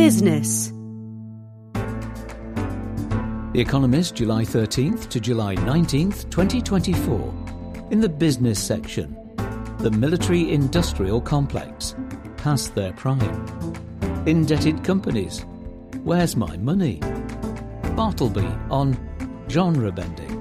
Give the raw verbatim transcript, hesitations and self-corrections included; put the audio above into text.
Business. The Economist, July thirteenth to July nineteenth, twenty twenty-four. In the business section, the military-industrial complex, past their prime. Indebted companies, where's my money? Bartleby on genre bending.